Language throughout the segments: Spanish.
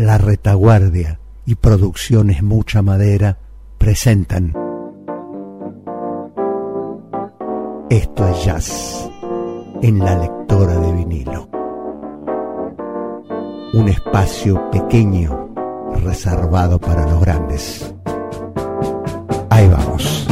La Retaguardia y Producciones Mucha Madera presentan Esto es Jazz en la lectora de vinilo. Un espacio pequeño reservado para los grandes. Ahí vamos.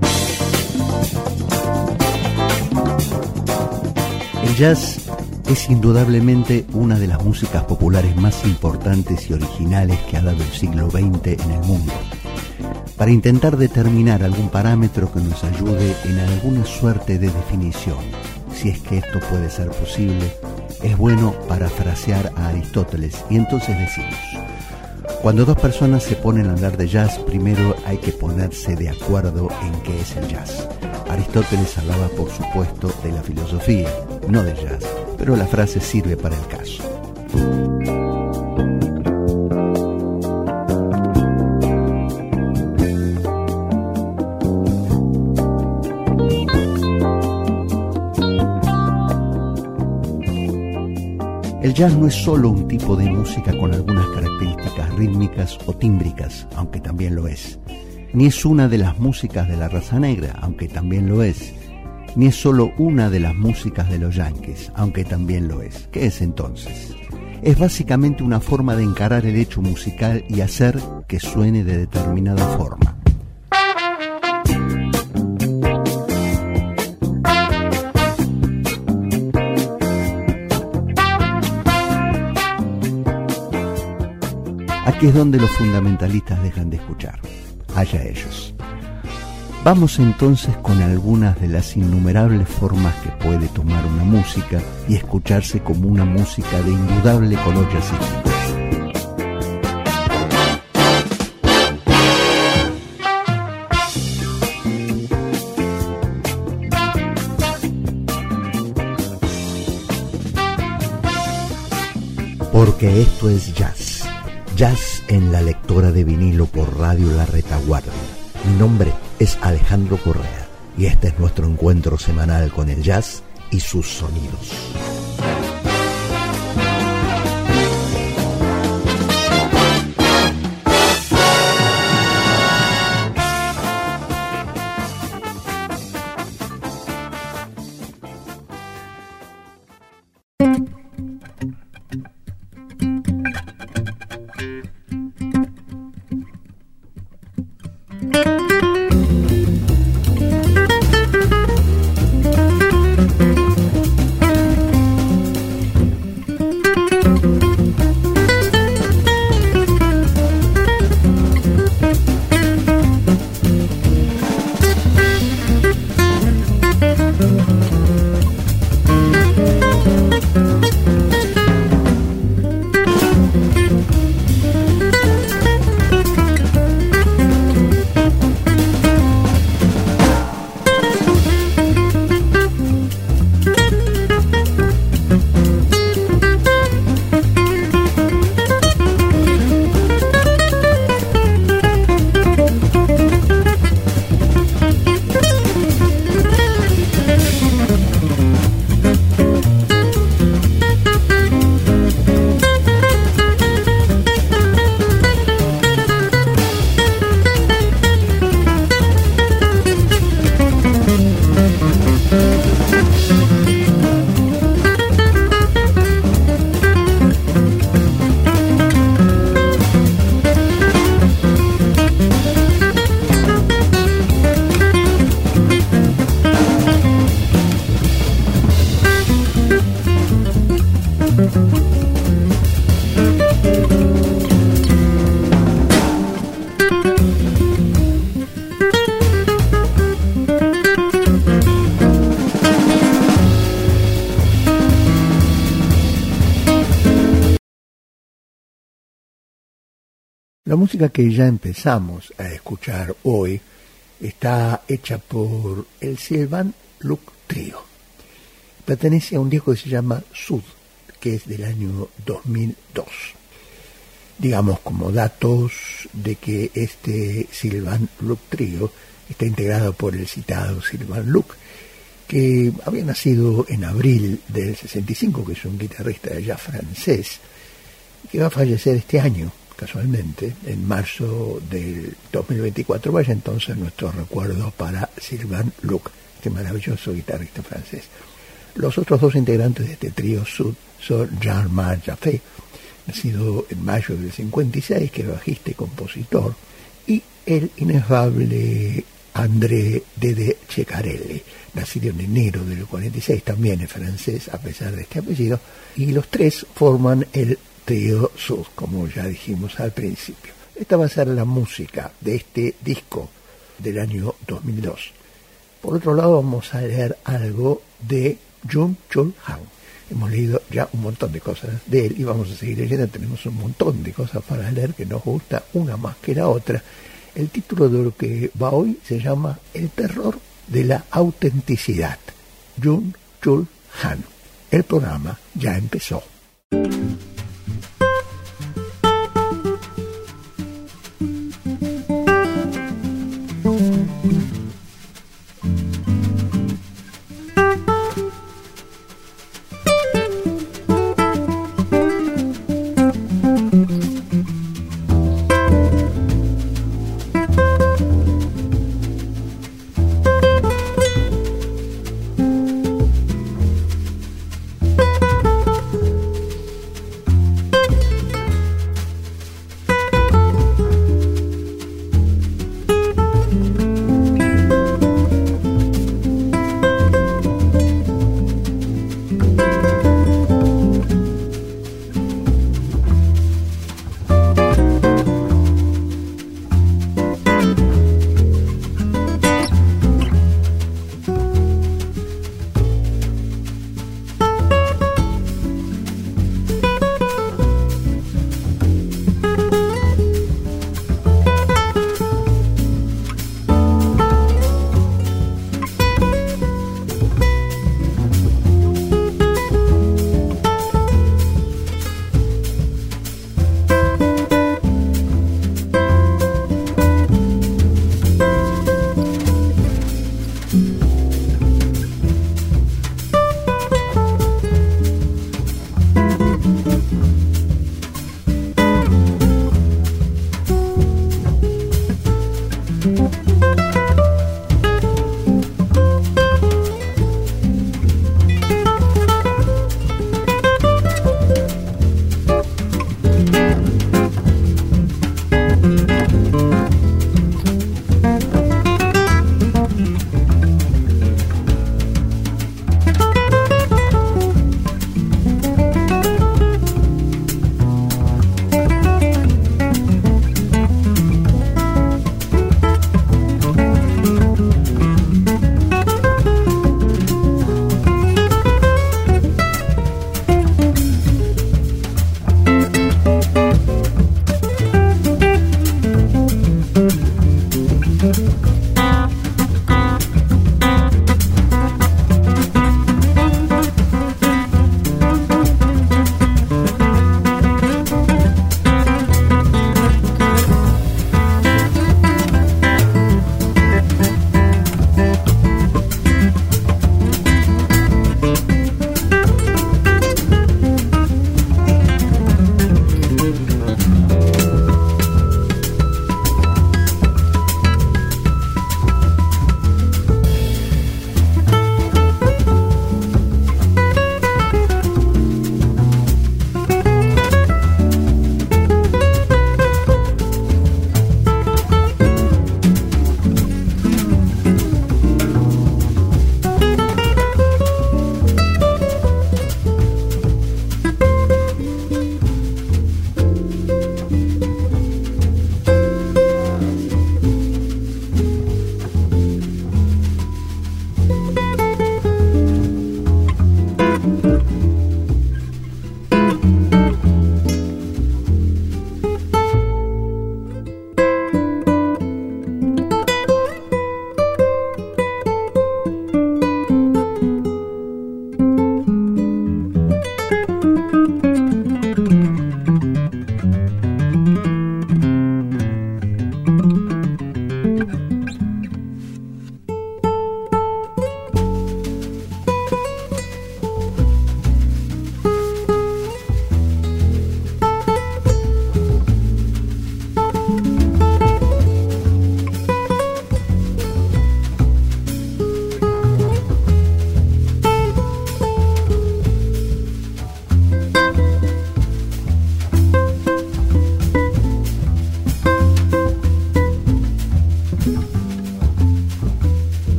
El jazz es indudablemente una de las músicas populares más importantes y originales que ha dado el siglo XX en el mundo. Para intentar determinar algún parámetro que nos ayude en alguna suerte de definición, si es que esto puede ser posible, es bueno parafrasear a Aristóteles y entonces decimos: cuando dos personas se ponen a hablar de jazz, primero hay que ponerse de acuerdo en qué es el jazz. Aristóteles hablaba, por supuesto, de la filosofía, no del jazz, pero la frase sirve para el caso. El jazz no es solo un tipo de música con algunas características rítmicas o tímbricas, aunque también lo es. Ni es una de las músicas de la raza negra, aunque también lo es. Ni es solo una de las músicas de los yankees, aunque también lo es. ¿Qué es entonces? Es básicamente una forma de encarar el hecho musical y hacer que suene de determinada forma. Aquí es donde los fundamentalistas dejan de escuchar. Allá ellos. Vamos entonces con algunas de las innumerables formas que puede tomar una música y escucharse como una música de indudable color jazzístico. Porque esto es jazz. Jazz en la lectora de vinilo por Radio La Retaguardia. Mi nombre es Alejandro Correa y este es nuestro encuentro semanal con el jazz y sus sonidos. La música que ya empezamos a escuchar hoy está hecha por el Sylvan Luke Trio. Pertenece a un disco que se llama Sud, que es del año 2002. Digamos como datos de que este Sylvan Luke Trio está integrado por el citado Sylvan Luke, que había nacido en abril del 65, que es un guitarrista de jazz francés, que va a fallecer este año, casualmente, en marzo del 2024. Vaya entonces nuestro recuerdo para Sylvain Luc, este maravilloso guitarrista francés. Los otros dos integrantes de este trío Sud son Jean-Marc Jaffé, nacido en mayo del 56, que es bajista y compositor, y el inefable André Dede Ceccarelli, nacido en enero del 46, también es francés a pesar de este apellido, y los tres forman el trío Sud, como ya dijimos al principio. Esta va a ser la música de este disco del año 2002. Por otro lado, vamos a leer algo de Jung-Chul Han. Hemos leído ya un montón de cosas de él y vamos a seguir leyendo. Tenemos un montón de cosas para leer que nos gusta, una más que la otra. El título de lo que va hoy se llama El terror de la autenticidad. Jung-Chul Han. El programa ya empezó.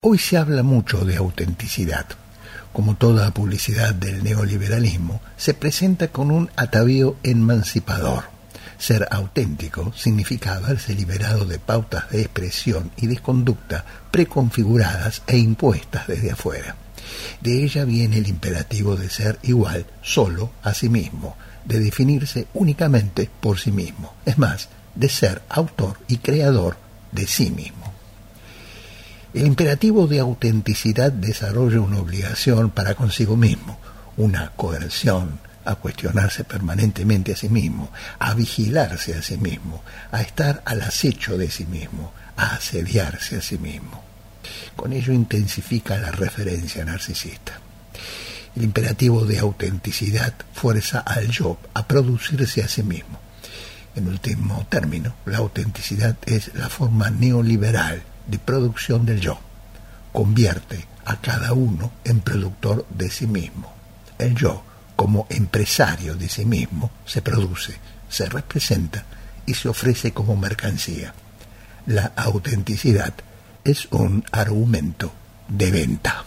Hoy se habla mucho de autenticidad. Como toda publicidad del neoliberalismo, se presenta con un atavío emancipador. Ser auténtico significa haberse liberado de pautas de expresión y de conducta preconfiguradas e impuestas desde afuera. De ella viene el imperativo de ser igual solo a sí mismo, de definirse únicamente por sí mismo, es más, de ser autor y creador de sí mismo. El imperativo de autenticidad desarrolla una obligación para consigo mismo, una coerción a cuestionarse permanentemente a sí mismo, a vigilarse a sí mismo, a estar al acecho de sí mismo, a asediarse a sí mismo. Con ello intensifica la referencia narcisista. El imperativo de autenticidad fuerza al yo a producirse a sí mismo. En último término, la autenticidad es la forma neoliberal de producción del yo. Convierte a cada uno en productor de sí mismo. El yo, como empresario de sí mismo, se produce, se representa y se ofrece como mercancía. La autenticidad es un argumento de venta.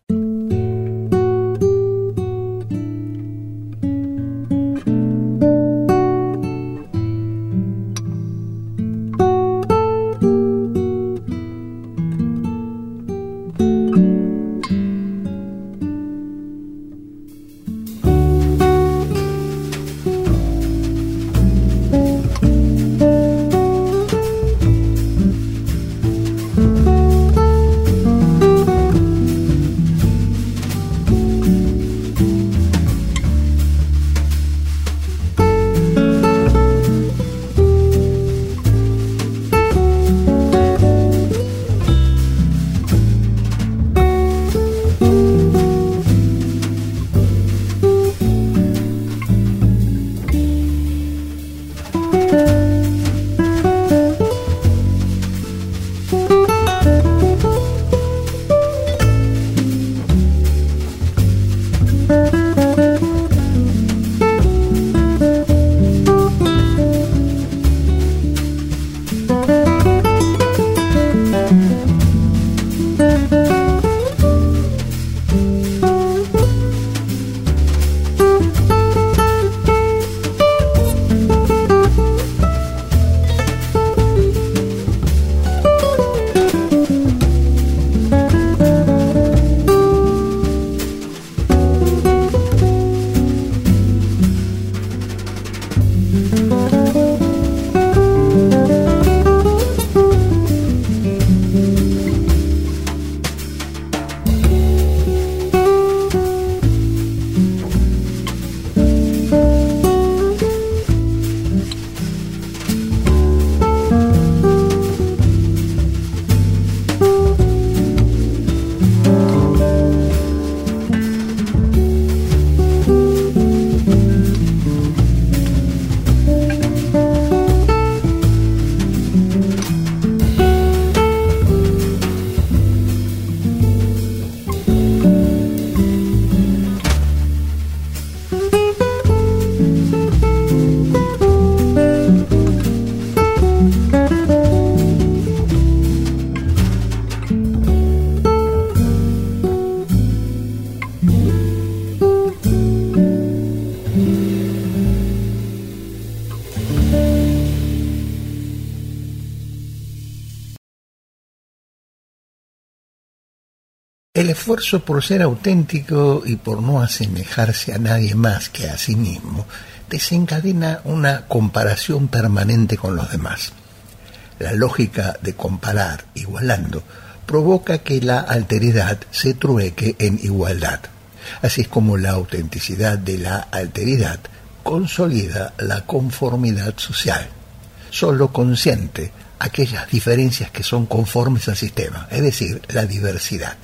El esfuerzo por ser auténtico y por no asemejarse a nadie más que a sí mismo desencadena una comparación permanente con los demás. La lógica de comparar igualando provoca que la alteridad se trueque en igualdad. Así es como la autenticidad de la alteridad consolida la conformidad social. Solo consiente aquellas diferencias que son conformes al sistema, es decir, la diversidad.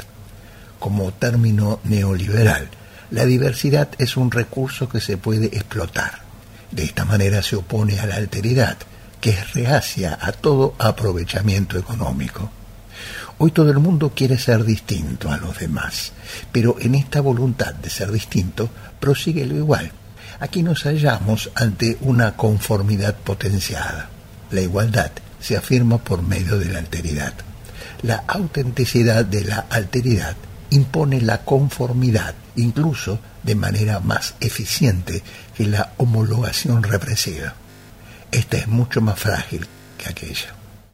Como término neoliberal, la diversidad es un recurso que se puede explotar. De esta manera se opone a la alteridad, que es reacia a todo aprovechamiento económico. Hoy todo el mundo quiere ser distinto a los demás, pero en esta voluntad de ser distinto prosigue lo igual. Aquí nos hallamos ante una conformidad potenciada. La igualdad se afirma por medio de la alteridad. La autenticidad de la alteridad impone la conformidad, incluso de manera más eficiente que la homologación represiva. Esta es mucho más frágil que aquella.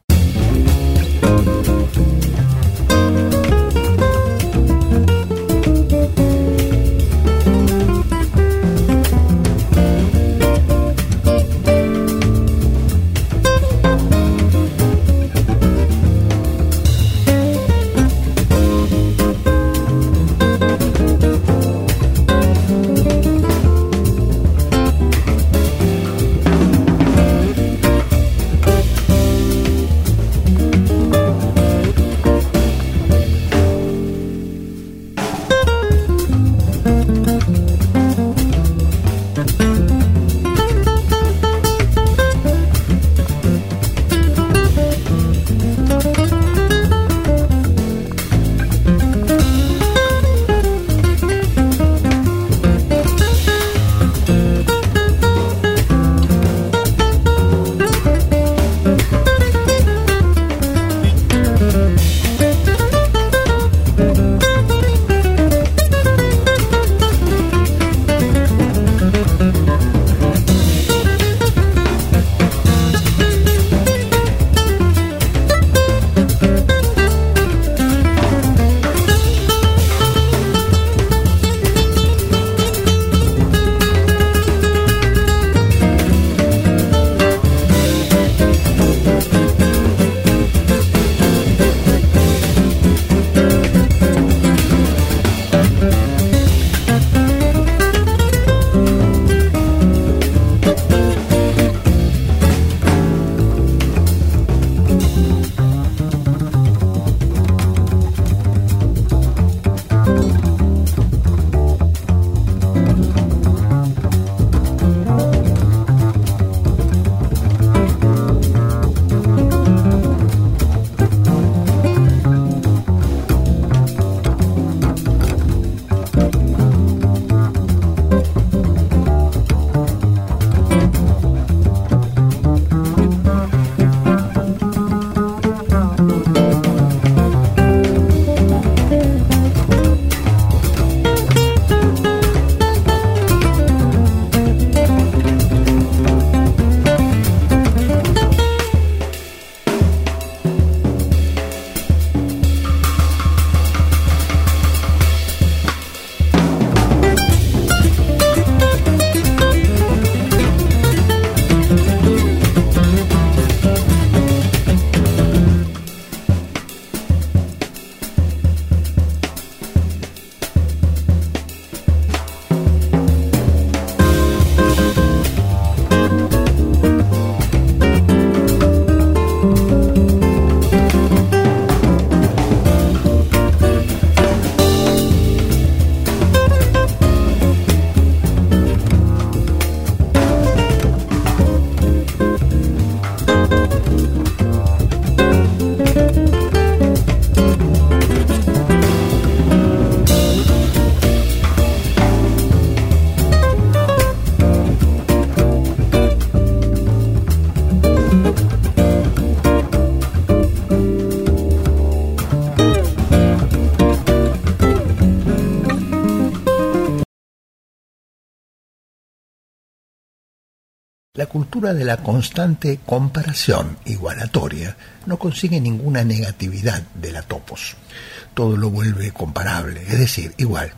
La cultura de la constante comparación igualatoria no consigue ninguna negatividad de la topos. Todo lo vuelve comparable, es decir, igual.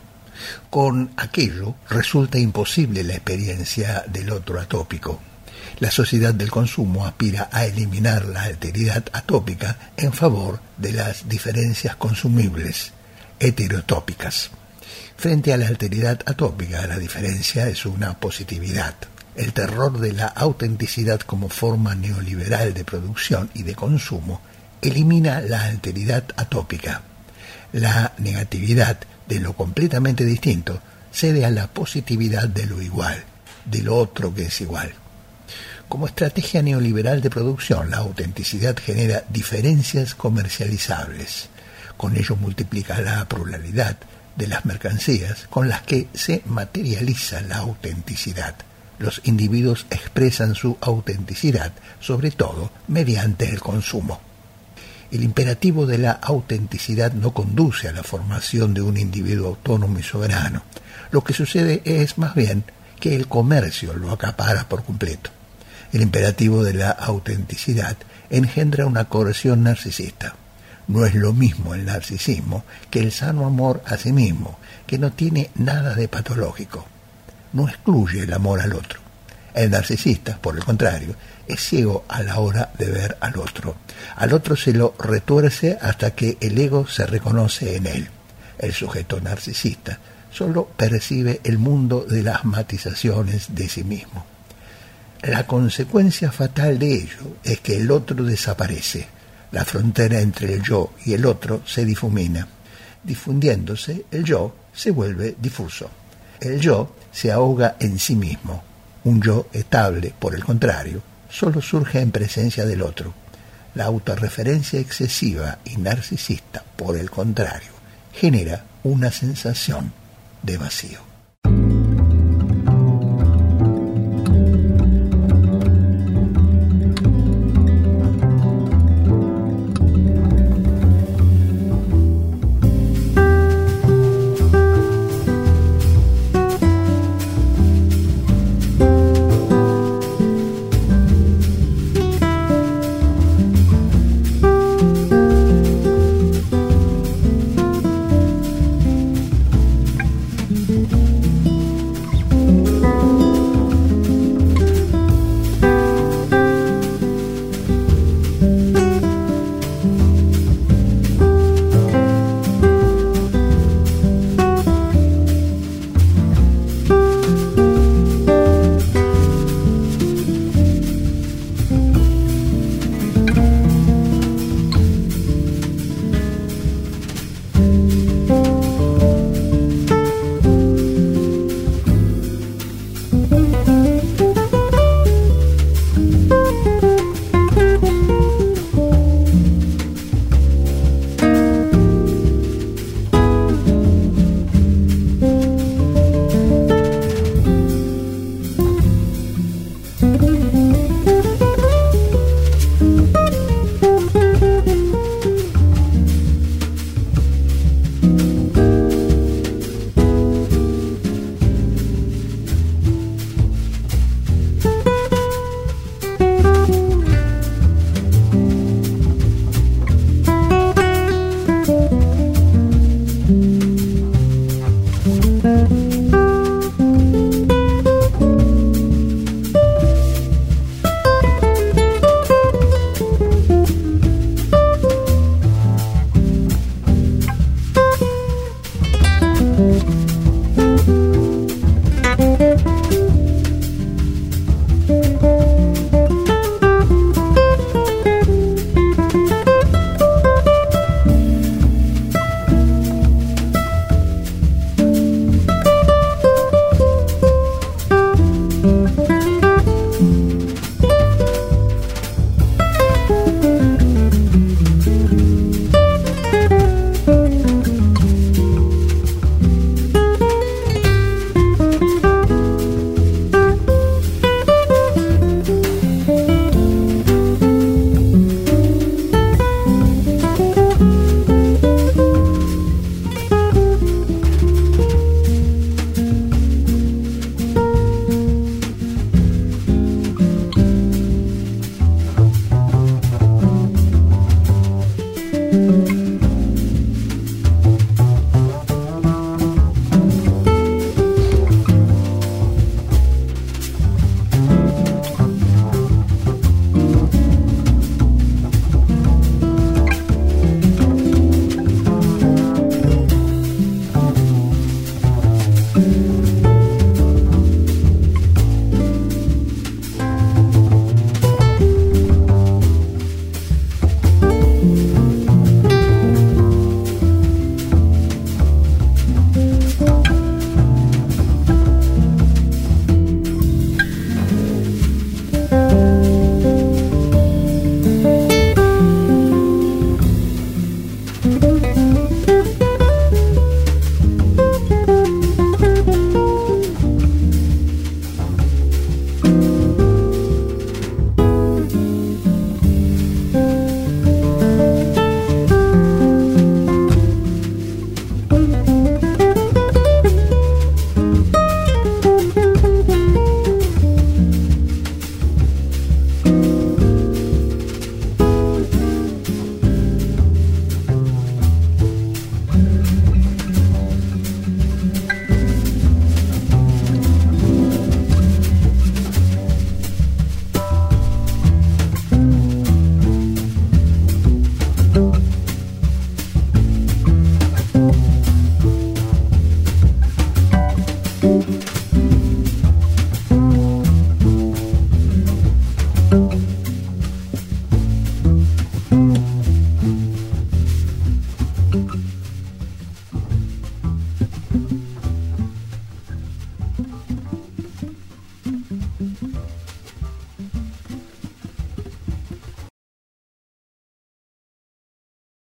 Con aquello resulta imposible la experiencia del otro atópico. La sociedad del consumo aspira a eliminar la alteridad atópica en favor de las diferencias consumibles heterotópicas. Frente a la alteridad atópica, la diferencia es una positividad. El terror de la autenticidad como forma neoliberal de producción y de consumo elimina la alteridad atópica. La negatividad de lo completamente distinto cede a la positividad de lo igual, de lo otro que es igual. Como estrategia neoliberal de producción, la autenticidad genera diferencias comercializables. Con ello multiplica la pluralidad de las mercancías con las que se materializa la autenticidad. Los individuos expresan su autenticidad, sobre todo mediante el consumo. El imperativo de la autenticidad no conduce a la formación de un individuo autónomo y soberano. Lo que sucede es, más bien, que el comercio lo acapara por completo. El imperativo de la autenticidad engendra una coerción narcisista. No es lo mismo el narcisismo que el sano amor a sí mismo, que no tiene nada de patológico. No excluye el amor al otro. El narcisista, por el contrario, es ciego a la hora de ver al otro. Al otro se lo retuerce hasta que el ego se reconoce en él. El sujeto narcisista solo percibe el mundo de las matizaciones de sí mismo. La consecuencia fatal de ello es que el otro desaparece. La frontera entre el yo y el otro se difumina. Difundiéndose, el yo se vuelve difuso. El yo se ahoga en sí mismo. Un yo estable, por el contrario, solo surge en presencia del otro. La autorreferencia excesiva y narcisista, por el contrario, genera una sensación de vacío.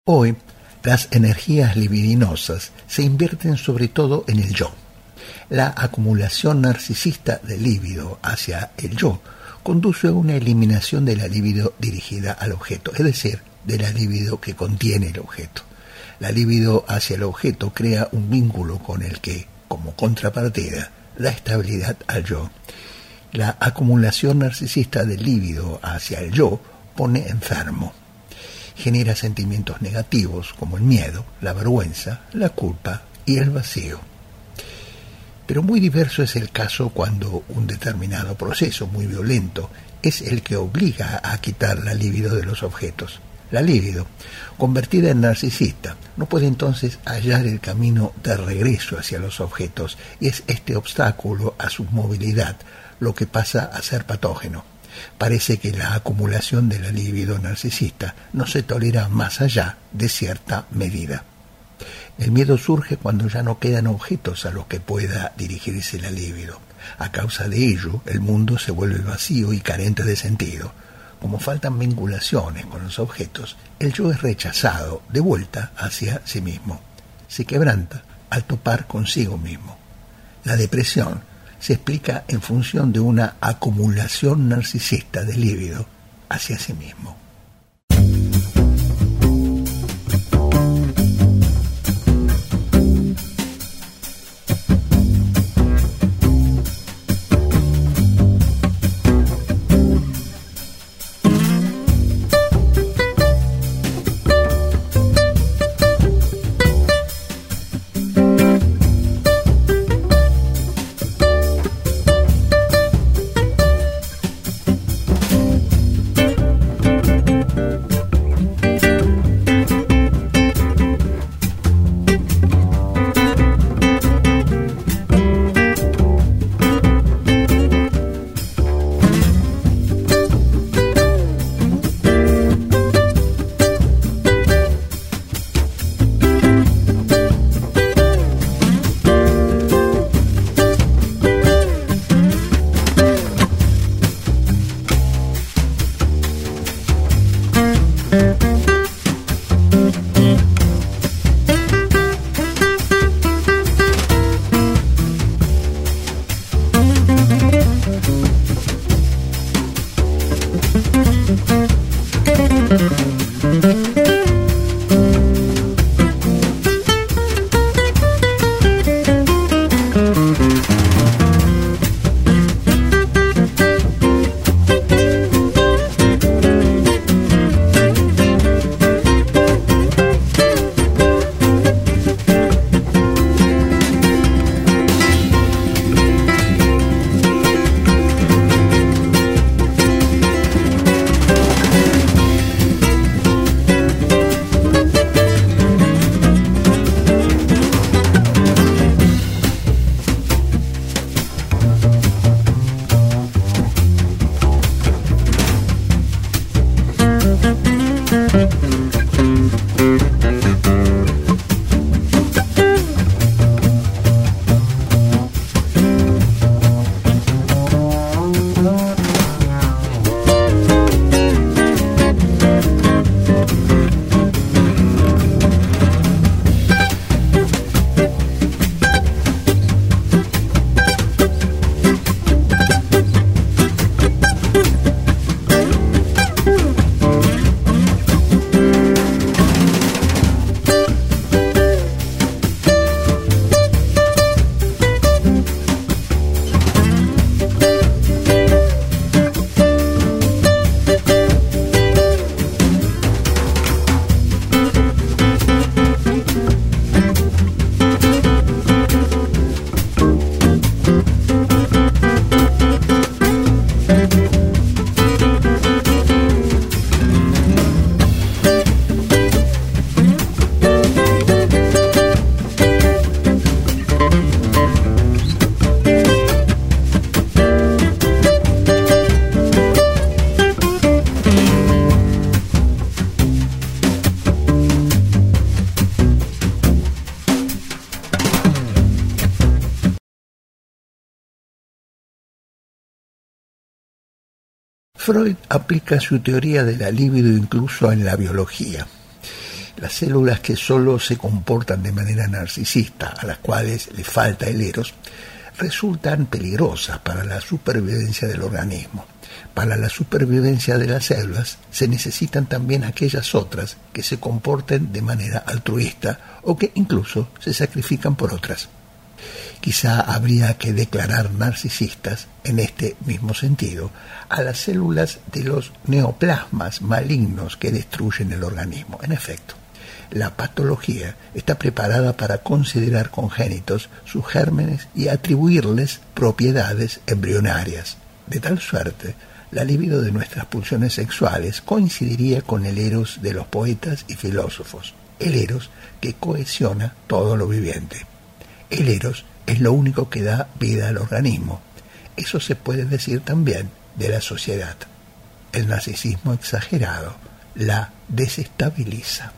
Hoy, las energías libidinosas se invierten sobre todo en el yo. La acumulación narcisista del líbido hacia el yo conduce a una eliminación de la libido dirigida al objeto, es decir, de la libido que contiene el objeto. La libido hacia el objeto crea un vínculo con el que, como contrapartida, da estabilidad al yo. La acumulación narcisista del líbido hacia el yo pone enfermo. Genera sentimientos negativos como el miedo, la vergüenza, la culpa y el vacío. Pero muy diverso es el caso cuando un determinado proceso muy violento es el que obliga a quitar la libido de los objetos. La libido, convertida en narcisista, no puede entonces hallar el camino de regreso hacia los objetos y es este obstáculo a su movilidad lo que pasa a ser patógeno. Parece que la acumulación de la libido narcisista no se tolera más allá de cierta medida. El miedo surge cuando ya no quedan objetos a los que pueda dirigirse la libido. A causa de ello, el mundo se vuelve vacío y carente de sentido. Como faltan vinculaciones con los objetos, el yo es rechazado de vuelta hacia sí mismo. Se quebranta al topar consigo mismo. La depresión se explica en función de una acumulación narcisista de líbido hacia sí mismo. Freud aplica su teoría de la libido incluso en la biología. Las células que solo se comportan de manera narcisista, a las cuales le falta el eros, resultan peligrosas para la supervivencia del organismo. Para la supervivencia de las células se necesitan también aquellas otras que se comporten de manera altruista o que incluso se sacrifican por otras. Quizá habría que declarar narcisistas, en este mismo sentido, a las células de los neoplasmas malignos que destruyen el organismo. En efecto, la patología está preparada para considerar congénitos sus gérmenes y atribuirles propiedades embrionarias. De tal suerte, la libido de nuestras pulsiones sexuales coincidiría con el eros de los poetas y filósofos, el eros que cohesiona todo lo viviente. El eros es lo único que da vida al organismo. Eso se puede decir también de la sociedad. El narcisismo exagerado la desestabiliza.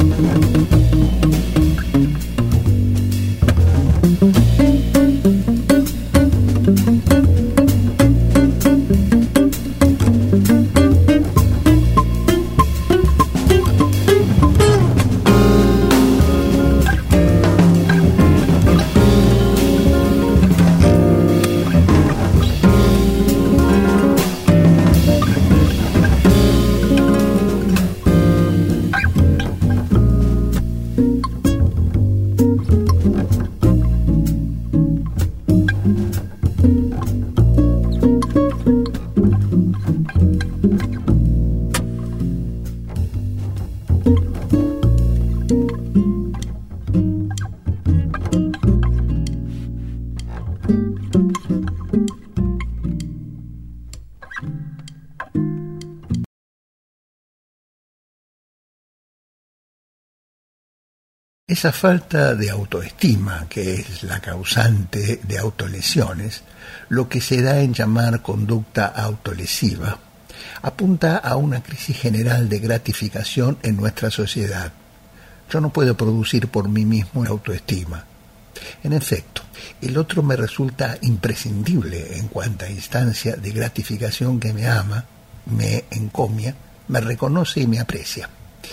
Esa falta de autoestima, que es la causante de autolesiones, lo que se da en llamar conducta autolesiva, apunta a una crisis general de gratificación en nuestra sociedad. Yo no puedo producir por mí mismo autoestima. En efecto, el otro me resulta imprescindible en cuanta instancia de gratificación que me ama, me encomia, me reconoce y me aprecia.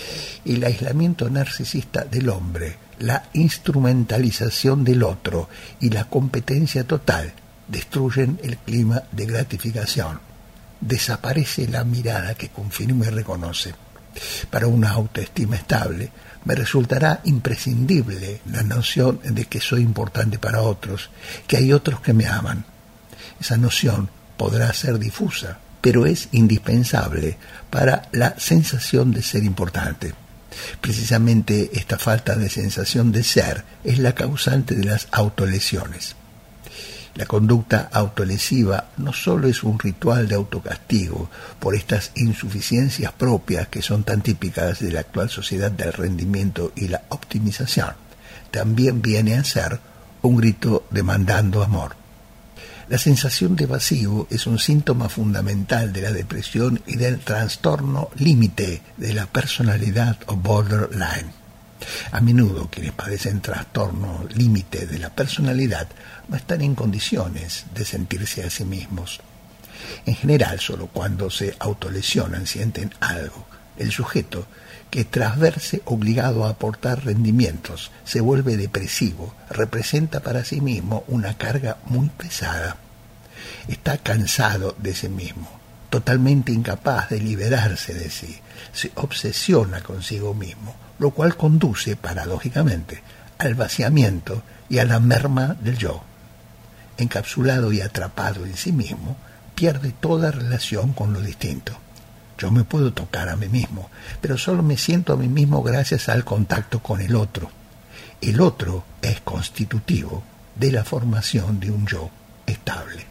El aislamiento narcisista del hombre, la instrumentalización del otro y la competencia total destruyen el clima de gratificación. Desaparece la mirada que confirma y reconoce. Para una autoestima estable, me resultará imprescindible la noción de que soy importante para otros, que hay otros que me aman. Esa noción podrá ser difusa, pero es indispensable para la sensación de ser importante. Precisamente esta falta de sensación de ser es la causante de las autolesiones. La conducta autolesiva no solo es un ritual de autocastigo por estas insuficiencias propias que son tan típicas de la actual sociedad del rendimiento y la optimización, también viene a ser un grito demandando amor. La sensación de vacío es un síntoma fundamental de la depresión y del trastorno límite de la personalidad o borderline. A menudo quienes padecen trastorno límite de la personalidad no están en condiciones de sentirse a sí mismos. En general, solo cuando se autolesionan sienten algo. El sujeto, que tras verse obligado a aportar rendimientos, se vuelve depresivo, representa para sí mismo una carga muy pesada. Está cansado de sí mismo, totalmente incapaz de liberarse de sí, se obsesiona consigo mismo, lo cual conduce, paradójicamente, al vaciamiento y a la merma del yo. Encapsulado y atrapado en sí mismo, pierde toda relación con lo distinto. Yo me puedo tocar a mí mismo, pero solo me siento a mí mismo gracias al contacto con el otro. El otro es constitutivo de la formación de un yo estable.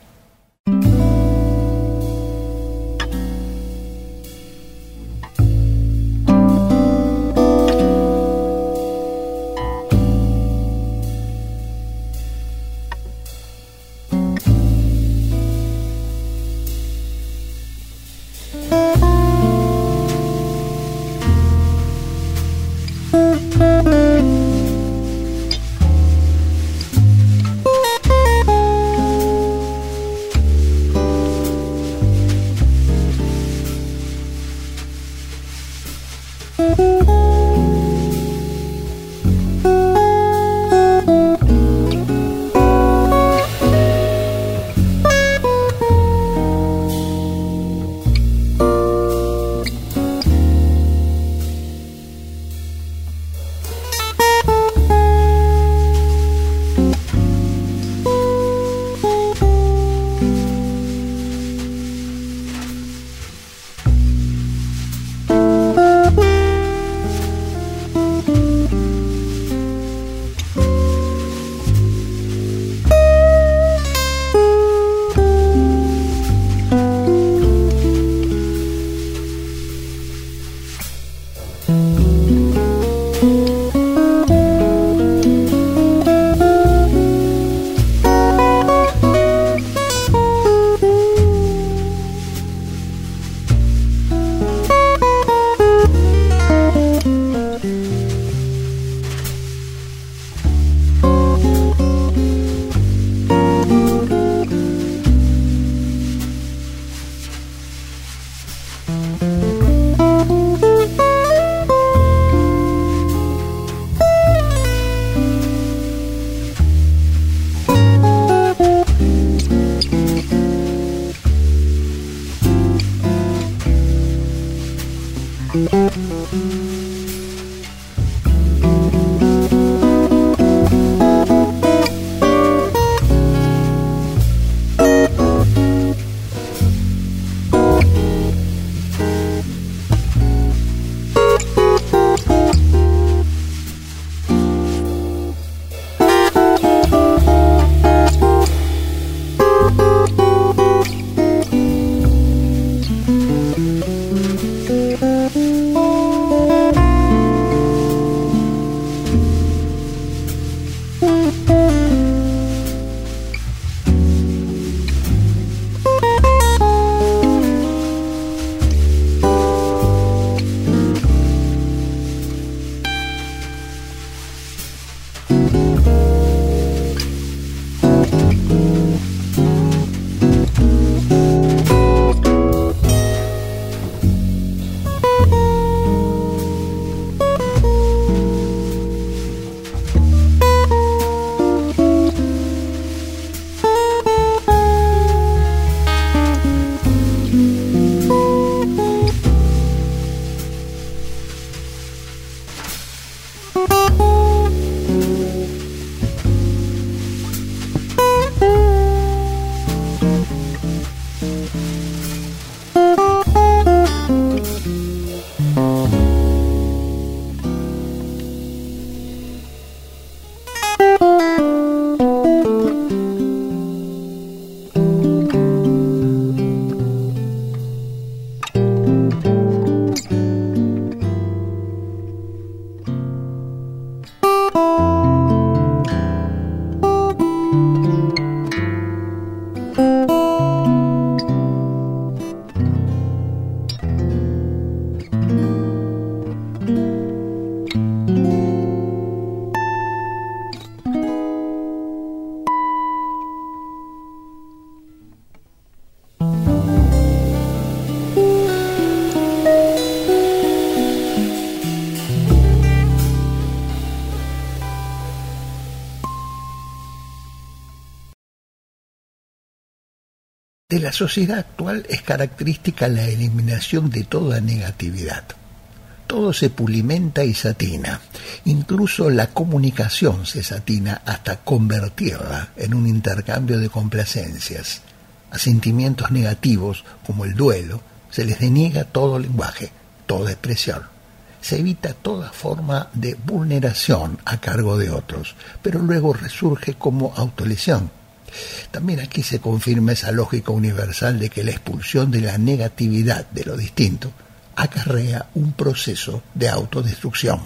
De la sociedad actual es característica la eliminación de toda negatividad. Todo se pulimenta y satina, incluso la comunicación se satina hasta convertirla en un intercambio de complacencias. A sentimientos negativos, como el duelo, se les deniega todo lenguaje, toda expresión. Se evita toda forma de vulneración a cargo de otros, pero luego resurge como autolesión. También aquí se confirma esa lógica universal de que la expulsión de la negatividad de lo distinto acarrea un proceso de autodestrucción.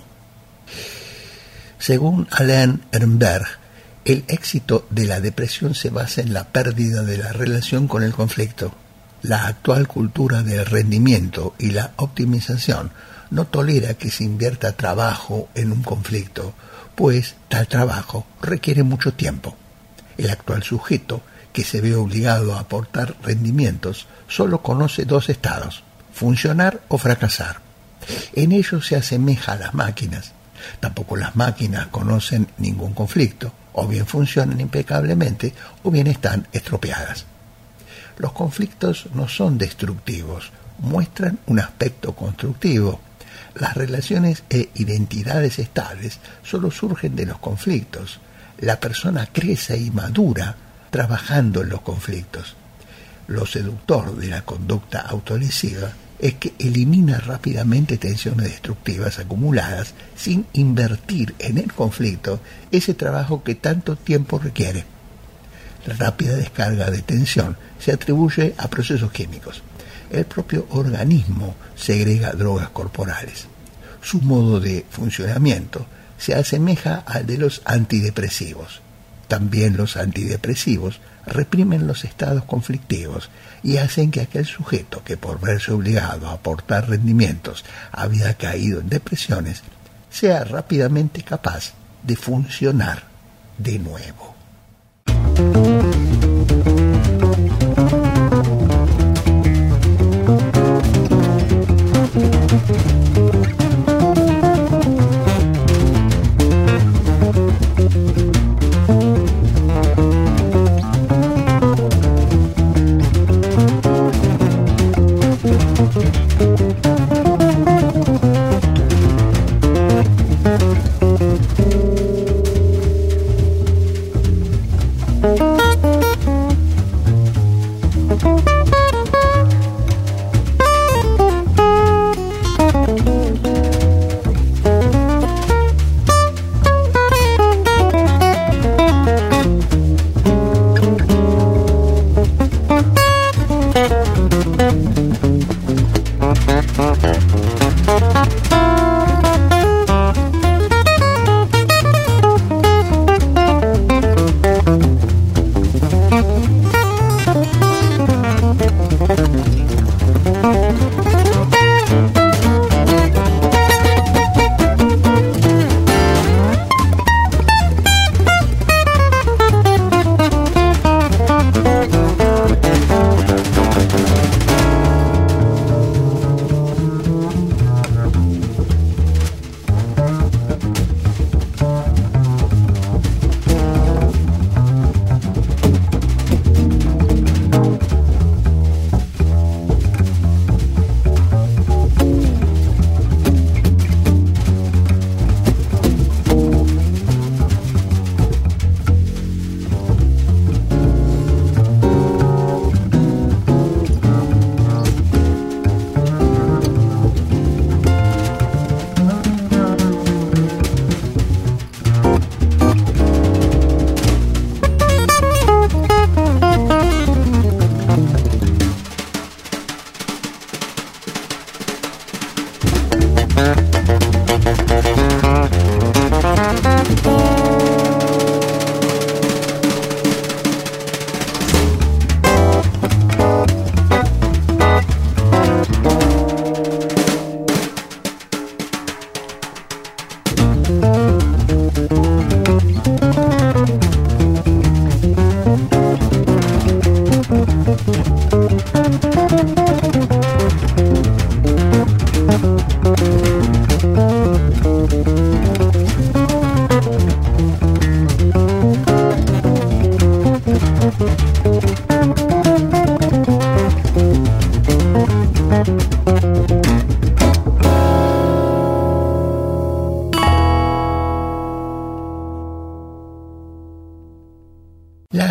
Según Alain Ehrenberg, el éxito de la depresión se basa en la pérdida de la relación con el conflicto. La actual cultura del rendimiento y la optimización no tolera que se invierta trabajo en un conflicto, pues tal trabajo requiere mucho tiempo. El actual sujeto, que se ve obligado a aportar rendimientos, solo conoce dos estados: funcionar o fracasar. En ello se asemeja a las máquinas. Tampoco las máquinas conocen ningún conflicto, o bien funcionan impecablemente o bien están estropeadas. Los conflictos no son destructivos, muestran un aspecto constructivo. Las relaciones e identidades estables solo surgen de los conflictos. La persona crece y madura trabajando en los conflictos. Lo seductor de la conducta autolesiva es que elimina rápidamente tensiones destructivas acumuladas sin invertir en el conflicto ese trabajo que tanto tiempo requiere. La rápida descarga de tensión se atribuye a procesos químicos. El propio organismo segrega drogas corporales. Su modo de funcionamiento se asemeja al de los antidepresivos. También los antidepresivos reprimen los estados conflictivos y hacen que aquel sujeto que por verse obligado a aportar rendimientos había caído en depresiones, sea rápidamente capaz de funcionar de nuevo.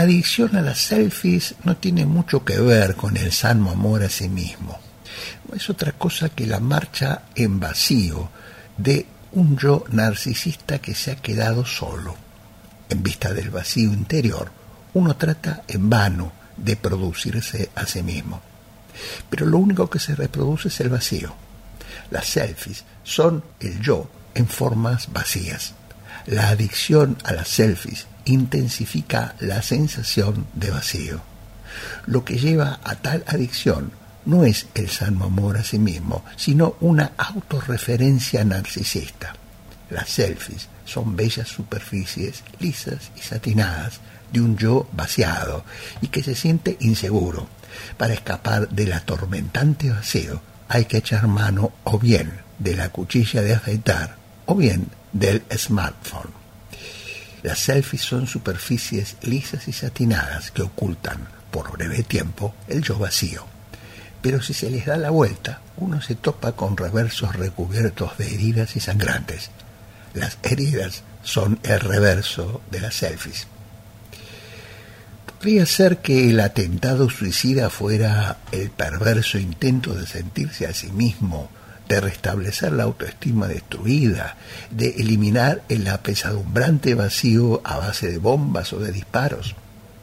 adicción a las selfies no tiene mucho que ver con el sano amor a sí mismo. No es otra cosa que la marcha en vacío de un yo narcisista que se ha quedado solo. En vista del vacío interior, uno trata en vano de producirse a sí mismo. Pero lo único que se reproduce es el vacío. Las selfies son el yo en formas vacías. La adicción a las selfies intensifica la sensación de vacío. Lo que lleva a tal adicción no es el sano amor a sí mismo, sino una autorreferencia narcisista. Las selfies son bellas superficies lisas y satinadas de un yo vaciado y que se siente inseguro. Para escapar del atormentante vacío hay que echar mano o bien de la cuchilla de afeitar o bien del smartphone. Las selfies son superficies lisas y satinadas que ocultan por breve tiempo el yo vacío. Pero si se les da la vuelta, uno se topa con reversos recubiertos de heridas y sangrantes. Las heridas son el reverso de las selfies. Podría ser que el atentado suicida fuera el perverso intento de sentirse a sí mismo, de restablecer la autoestima destruida, de eliminar el apesadumbrante vacío a base de bombas o de disparos.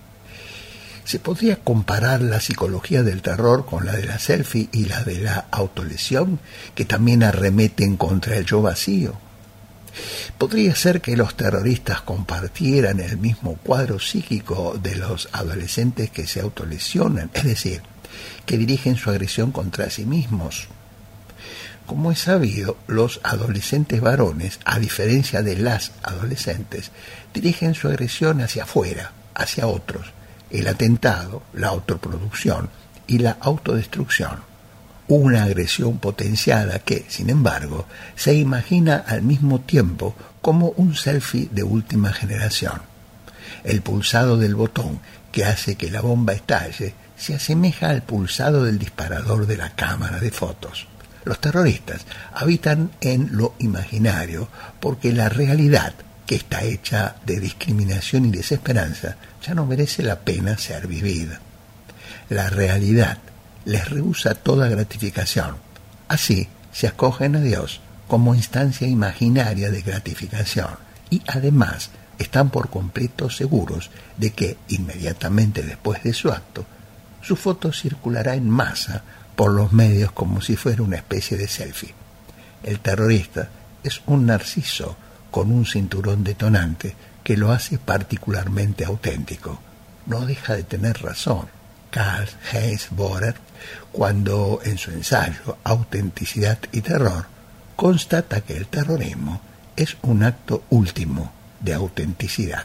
¿Se podría comparar la psicología del terror con la de la selfie y la de la autolesión, que también arremeten contra el yo vacío? ¿Podría ser que los terroristas compartieran el mismo cuadro psíquico de los adolescentes que se autolesionan, es decir, que dirigen su agresión contra sí mismos? Como es sabido, los adolescentes varones, a diferencia de las adolescentes, dirigen su agresión hacia afuera, hacia otros. El atentado, la autoproducción y la autodestrucción. Una agresión potenciada que, sin embargo, se imagina al mismo tiempo como un selfie de última generación. El pulsado del botón que hace que la bomba estalle se asemeja al pulsado del disparador de la cámara de fotos. Los terroristas habitan en lo imaginario porque la realidad, que está hecha de discriminación y desesperanza, ya no merece la pena ser vivida. La realidad les rehúsa toda gratificación. Así se acogen a Dios como instancia imaginaria de gratificación y además están por completo seguros de que inmediatamente después de su acto, su foto circulará en masa por los medios como si fuera una especie de selfie. El terrorista es un narciso con un cinturón detonante que lo hace particularmente auténtico. No deja de tener razón Karl-Heinz Bohrer cuando en su ensayo Autenticidad y Terror constata que el terrorismo es un acto último de autenticidad.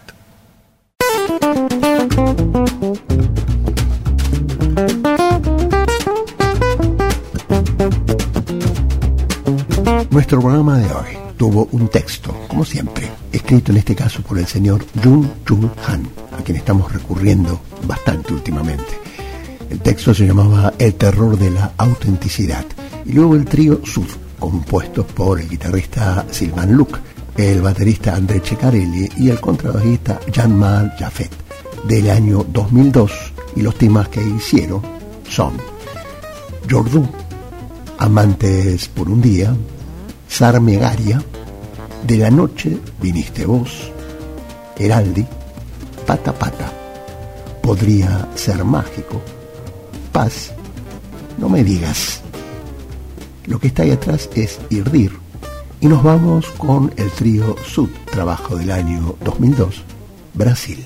Nuestro programa de hoy tuvo un texto, como siempre, escrito en este caso por el señor Jung-Chul Han, a quien estamos recurriendo bastante últimamente. El texto se llamaba El terror de la autenticidad, y luego el trío Sud, compuesto por el guitarrista Sylvain Luc, el baterista André Ceccarelli y el contrabajista Jean-Marc Jaffet, del año 2002, y los temas que hicieron son Jordu, Amantes por un día, Sarmegaria, De la noche viniste vos, Heraldi, Pata Pata, Podría ser mágico, Paz, No me digas. Lo que está ahí atrás es Irdir, y nos vamos con el trío Sud, trabajo del año 2002, Brasil.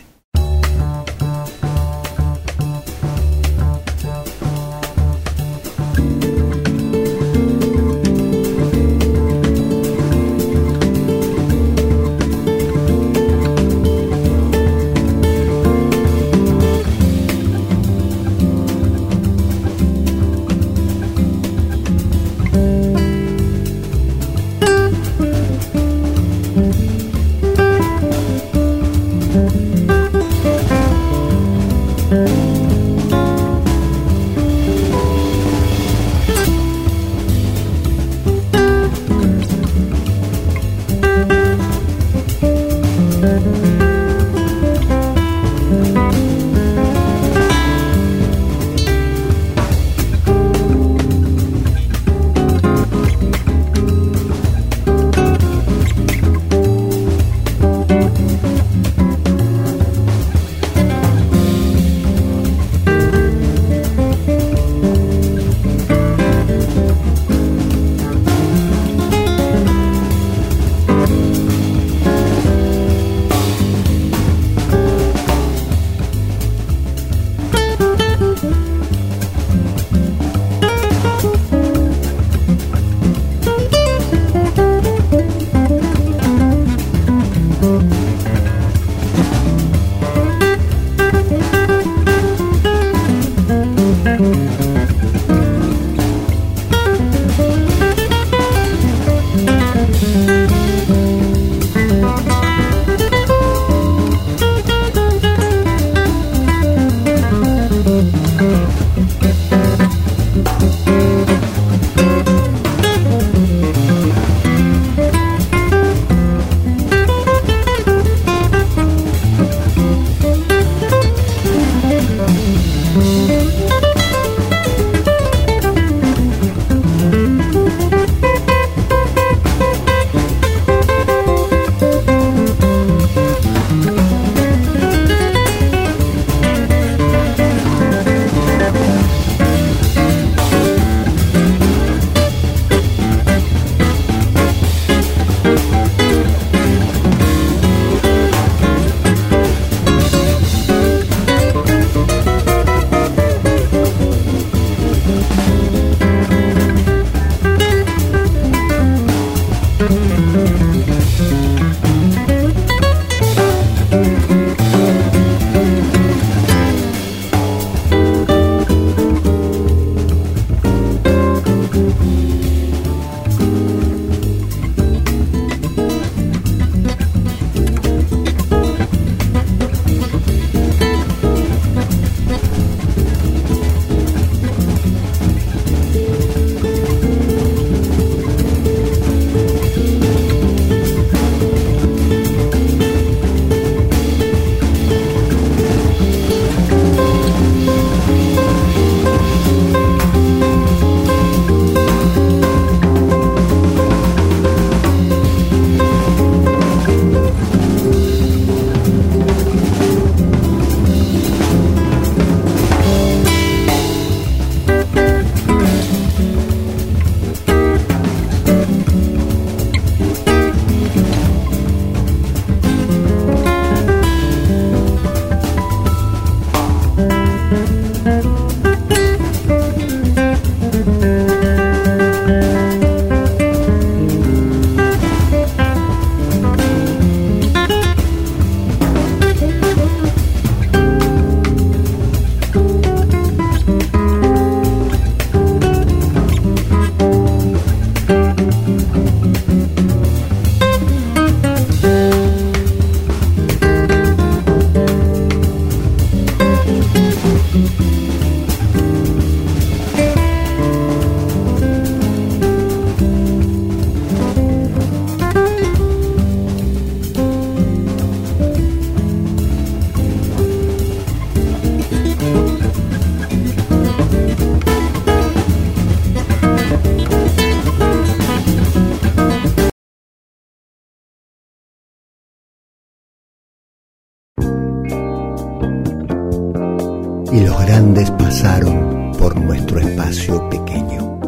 y los grandes pasaron por nuestro espacio pequeño.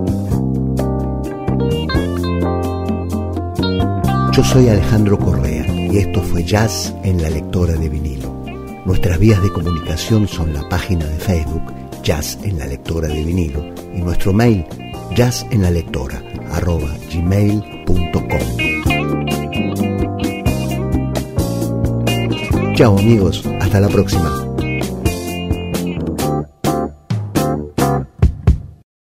Yo soy Alejandro Correa y esto fue Jazz en la Lectora de Vinilo. Nuestras vías de comunicación son la página de Facebook Jazz en la Lectora de Vinilo y nuestro mail jazzenlalectora@gmail.com. Chao amigos, hasta la próxima.